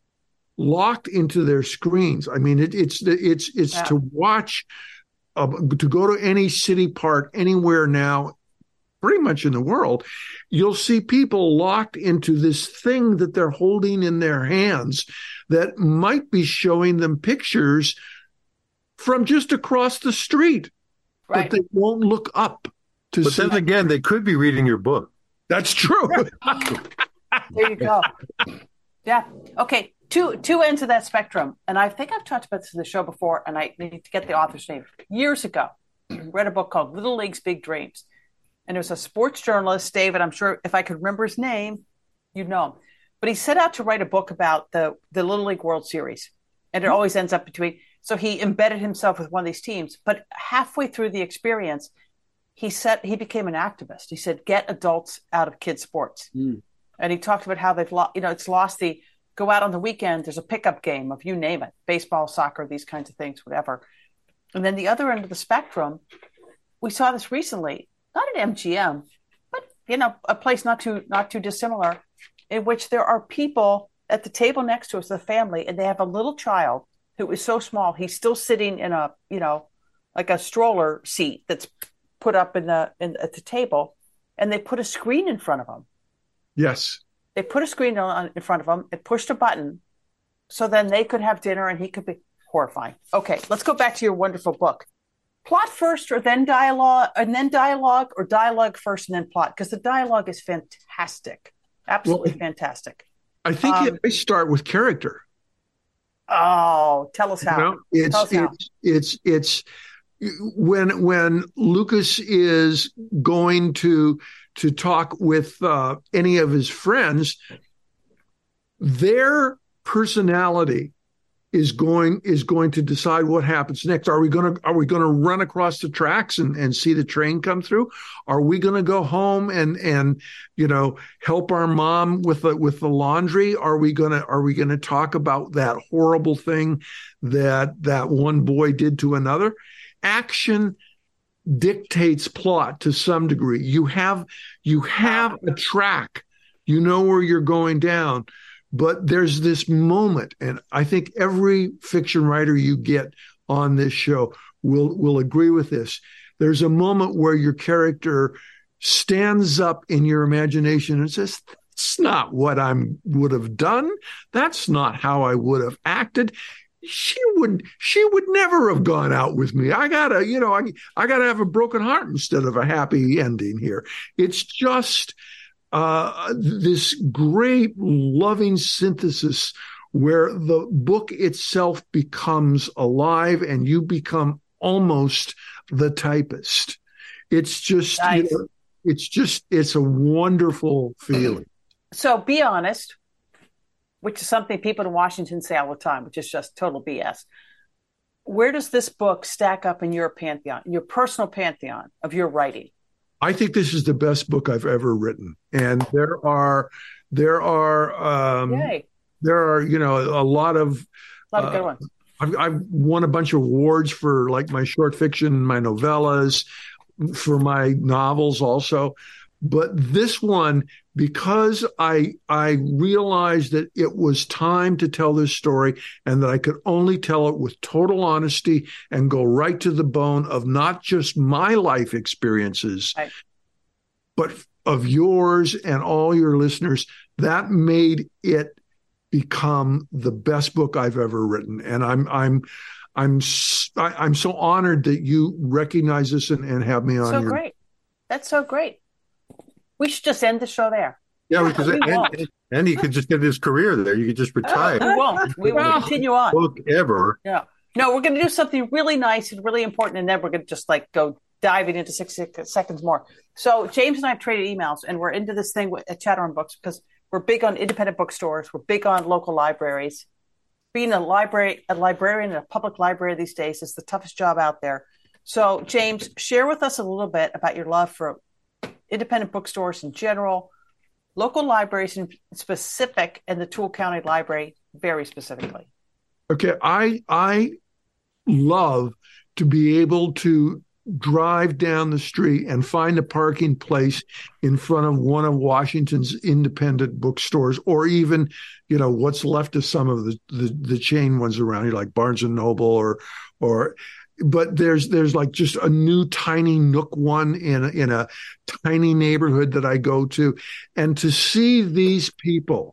locked into their screens. I mean, it, it's it's it's yeah. to watch, uh, to go to any city park anywhere now, pretty much in the world, you'll see people locked into this thing that they're holding in their hands that might be showing them pictures from just across the street, right. but they won't look up to but see. But then again, they could be reading your book. That's true. There you go. Yeah. Okay. Two two ends of that spectrum. And I think I've talked about this in the show before, and I need to get the author's name. Years ago, I read a book called Little League's Big Dreams. And it was a sports journalist, David. I'm sure if I could remember his name, you'd know him. But he set out to write a book about the, the Little League World Series. And it always ends up between. So he embedded himself with one of these teams. But halfway through the experience, he said he became an activist. He said, get adults out of kids' sports. Mm. And he talked about how they've lost, you know, it's lost the go out on the weekend. There's a pickup game of you name it, baseball, soccer, these kinds of things, whatever. And then the other end of the spectrum, we saw this recently. Not at M G M, but, you know, a place not too not too dissimilar, in which there are people at the table next to us, the family, and they have a little child who is so small, he's still sitting in a, you know, like a stroller seat that's put up in the in, at the table, and they put a screen in front of him. Yes. They put a screen on, in front of him, it pushed a button, so then they could have dinner and he could be horrifying. Okay, let's go back to your wonderful book. Plot first or then dialogue, and then dialogue, or dialogue first and then plot, because the dialogue is fantastic. Absolutely well, fantastic. I think um, it may start with character. Oh, tell us how. You know, it's tell us it's, how. it's it's when when Lucas is going to to talk with uh, any of his friends, their personality is going is going to decide what happens next. Are we going to are we going to run across the tracks and, and see the train come through? Are we going to go home and and you know help our mom with the with the laundry? Are we gonna are we going to talk about that horrible thing that that one boy did to another? Action dictates plot to some degree. You have you have a track. You know where you're going down. But there's this moment, and I think every fiction writer you get on this show will will agree with this. There's a moment where your character stands up in your imagination and says, "That's not what I would have done. That's not how I would have acted. She would she would never have gone out with me. I gotta, you know, I I gotta have a broken heart instead of a happy ending here." It's just Uh, this great loving synthesis where the book itself becomes alive and you become almost the typist. It's just, nice. you know, it's just, it's a wonderful feeling. So be honest, which is something people in Washington say all the time, which is just total B S. Where does this book stack up in your pantheon, your personal pantheon of your writing? I think this is the best book I've ever written, and there are there are um, there are you know a lot of a lot of good uh, ones. I've, I've won a bunch of awards for like my short fiction, my novellas, for my novels also. But this one, because I I realized that it was time to tell this story and that I could only tell it with total honesty and go right to the bone of not just my life experiences, right. but of yours and all your listeners, that made it become the best book I've ever written. And I'm I'm I'm I'm so honored that you recognize this and, and have me on so your. So great. That's so great. We should just end the show there. Yeah, because we and, and he could just get his career there. You could just retire. We won't. We will continue on. Book ever. Yeah. No, we're going to do something really nice and really important, and then we're going to just like go diving into six seconds more. So James and I have traded emails, and we're into this thing at Chatter on Books because we're big on independent bookstores. We're big on local libraries. Being a library, a librarian in a public library these days is the toughest job out there. So James, share with us a little bit about your love for independent bookstores in general, local libraries in specific, and the Toole County Library very specifically. Okay, I I love to be able to drive down the street and find a parking place in front of one of Washington's independent bookstores, or even, you know, what's left of some of the the, the chain ones around here, like Barnes and Noble or or. But there's there's like just a new tiny nook one in a, in a tiny neighborhood that I go to, and to see these people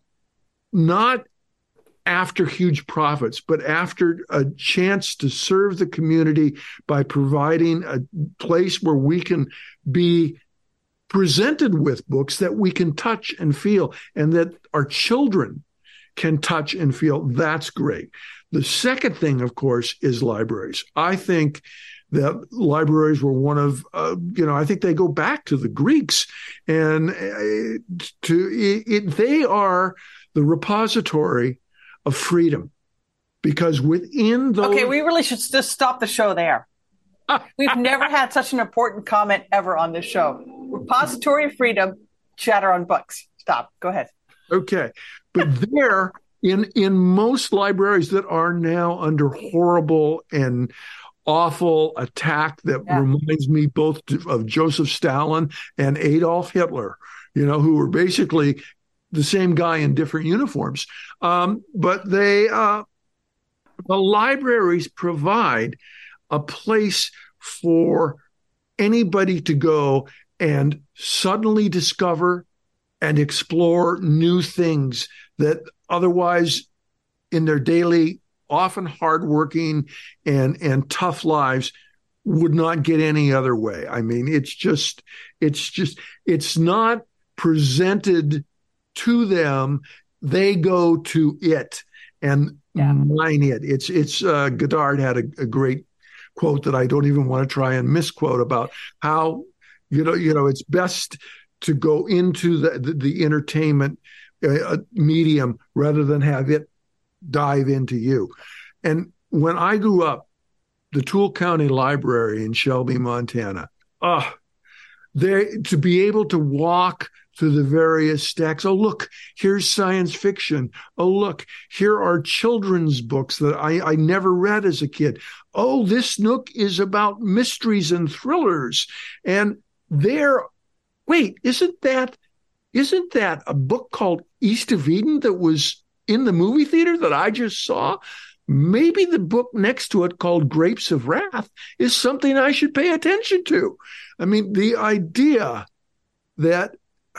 not after huge profits, but after a chance to serve the community by providing a place where we can be presented with books that we can touch and feel, and that our children can touch and feel. That's great. The second thing, of course, is libraries. I think that libraries were one of, uh, you know, I think they go back to the Greeks, and uh, to it, it, they are the repository of freedom, because within those. Okay, we really should just stop the show there. We've never had such an important comment ever on this show. Repository of freedom, Chatter on Books. Stop. Go ahead. Okay, but there. In in most libraries that are now under horrible and awful attack that yeah. reminds me both of Joseph Stalin and Adolf Hitler, you know, who were basically the same guy in different uniforms. Um, but they, uh, the libraries provide a place for anybody to go and suddenly discover and explore new things that otherwise in their daily, often hardworking and, and tough lives would not get any other way. I mean, it's just, it's just, it's not presented to them. They go to it and yeah. mine it. It's, it's, uh, Godard had a, a great quote that I don't even want to try and misquote about how, you know, you know, it's best to go into the, the, the entertainment uh, medium rather than have it dive into you. And when I grew up, the Toole County Library in Shelby, Montana, oh, they, to be able to walk through the various stacks. Oh, look, here's science fiction. Oh, look, here are children's books that I, I never read as a kid. Oh, this nook is about mysteries and thrillers. And there, wait, isn't that, isn't that a book called East of Eden that was in the movie theater that I just saw? Maybe the book next to it called Grapes of Wrath is something I should pay attention to. I mean, the idea that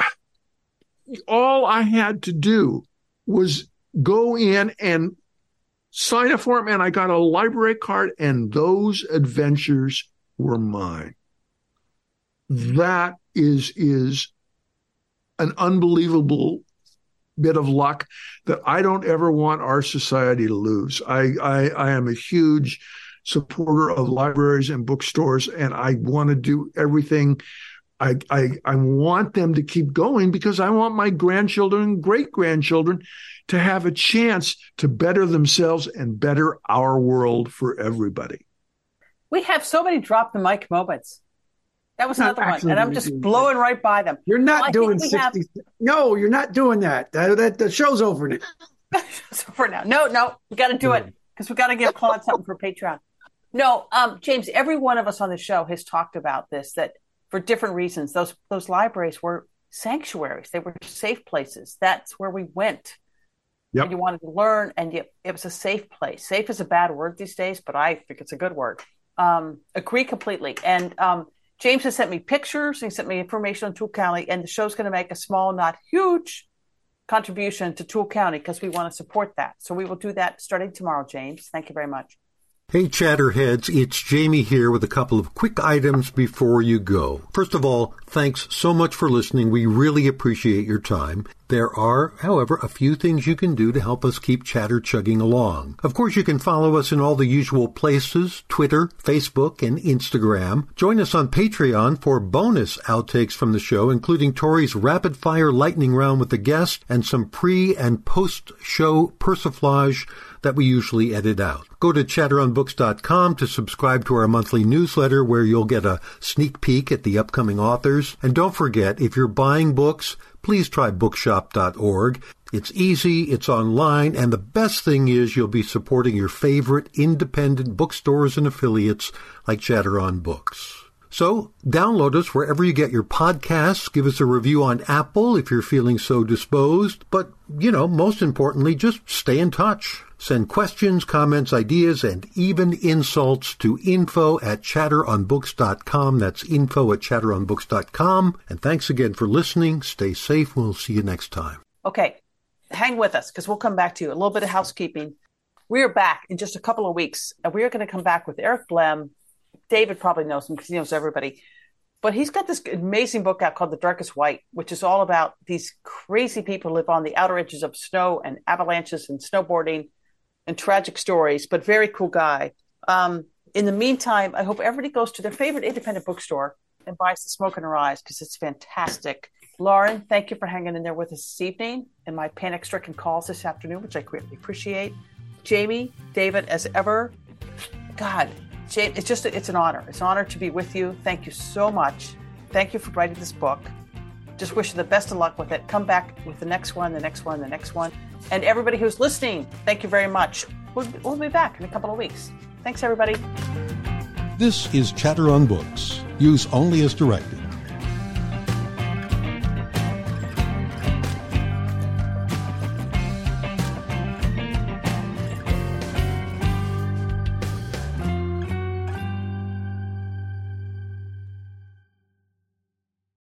all I had to do was go in and sign a form, and I got a library card, and those adventures were mine. That is, is an unbelievable bit of luck that I don't ever want our society to lose. I, I, I am a huge supporter of libraries and bookstores, and I want to do everything. I, I, I want them to keep going because I want my grandchildren and great-grandchildren to have a chance to better themselves and better our world for everybody. We have so many drop the mic moments. That was another one, and I'm just blowing right by them. You're not well, doing sixty. Have... No, you're not doing that. That, that the show's over now. It's over now. No, no, we got to do it because we got to give Claude something for Patreon. No, um, James, every one of us on the show has talked about this, that for different reasons, those those libraries were sanctuaries. They were safe places. That's where we went. Yep. And you wanted to learn, and you, it was a safe place. Safe is a bad word these days, but I think it's a good word. Um, agree completely. And um, James has sent me pictures. He sent me information on Toole County, and the show's going to make a small, not huge, contribution to Toole County because we want to support that. So we will do that starting tomorrow, James. Thank you very much. Hey, Chatterheads, it's Jamie here with a couple of quick items before you go. First of all, thanks so much for listening. We really appreciate your time. There are, however, a few things you can do to help us keep Chatter chugging along. Of course, you can follow us in all the usual places, Twitter, Facebook, and Instagram. Join us on Patreon for bonus outtakes from the show, including Tori's rapid-fire lightning round with the guest and some pre- and post-show persiflage that we usually edit out. Go to chatter on books dot com to subscribe to our monthly newsletter where you'll get a sneak peek at the upcoming authors. And don't forget, if you're buying books, please try bookshop dot org. It's easy, it's online, and the best thing is you'll be supporting your favorite independent bookstores and affiliates like Chatter on Books. So, download us wherever you get your podcasts. Give us a review on Apple if you're feeling so disposed. But, you know, most importantly, just stay in touch. Send questions, comments, ideas, and even insults to info at chatter on books dot com. That's info at chatter on books dot com. And thanks again for listening. Stay safe. We'll see you next time. Okay. Hang with us because we'll come back to you. A little bit of housekeeping. We're back in just a couple of weeks. And we're going to come back with Eric Blem. David probably knows him because he knows everybody. But he's got this amazing book out called The Darkest White, which is all about these crazy people who live on the outer edges of snow and avalanches and snowboarding and tragic stories, but very cool guy. Um, in the meantime, I hope everybody goes to their favorite independent bookstore and buys The Smoke in Her Eyes because it's fantastic. Lauren, thank you for hanging in there with us this evening and my panic-stricken calls this afternoon, which I greatly appreciate. Jamie, David, as ever, God, Jamie, it's just, it's an honor. It's an honor to be with you. Thank you so much. Thank you for writing this book. Just wish you the best of luck with it. Come back with the next one, the next one, the next one. And everybody who's listening, thank you very much. We'll, we'll be back in a couple of weeks. Thanks, everybody. This is Chatter on Books. Use only as directed.